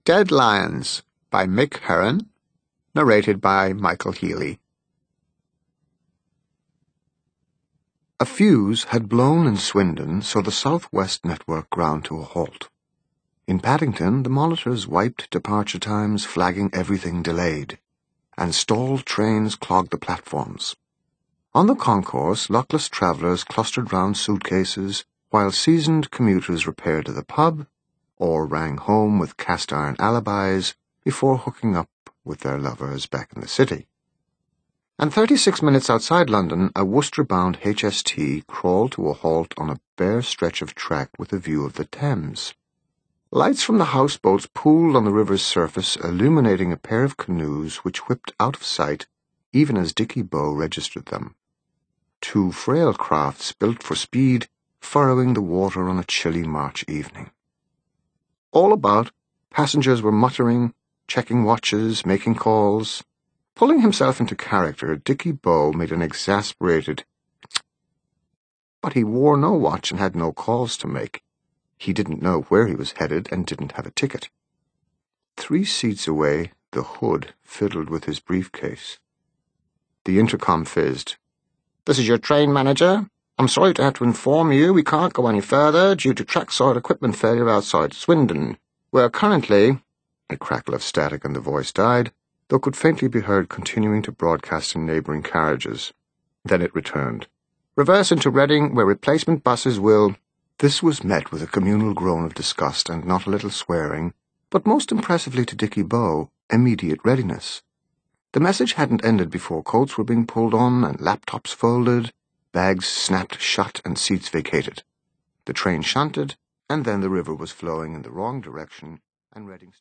Dead Lions by Mick Herron, narrated by Michael Healy. A fuse had blown in Swindon, so the South-West network ground to a halt. In Paddington, the monitors wiped departure times, flagging everything delayed, and stalled trains clogged the platforms. On the concourse, luckless travellers clustered round suitcases, while seasoned commuters repaired to the pub, or rang home with cast-iron alibis before hooking up with their lovers back in the city. And 36 minutes outside London, a Worcester-bound HST crawled to a halt on a bare stretch of track with a view of the Thames. Lights from the houseboats pooled on the river's surface, illuminating a pair of canoes which whipped out of sight even as Dicky Bow registered them. Two frail crafts built for speed, furrowing the water on a chilly March evening. All about, passengers were muttering, checking watches, making calls. Pulling himself into character, Dicky Bow made an exasperated but he wore no watch and had no calls to make. He didn't know where he was headed and didn't have a ticket. 3 seats away, the hood fiddled with his briefcase. The intercom fizzed. "This is your train manager. I'm sorry to have to inform you we can't go any further due to trackside equipment failure outside Swindon. We're currently—" A crackle of static and the voice died, though could faintly be heard continuing to broadcast in neighbouring carriages. Then it returned. "Reverse into Reading, where replacement buses will—" This was met with a communal groan of disgust and not a little swearing, but most impressively to Dicky Bow, immediate readiness. The message hadn't ended before coats were being pulled on and laptops folded, bags snapped shut and seats vacated. The train shunted, and then the river was flowing in the wrong direction, and Reading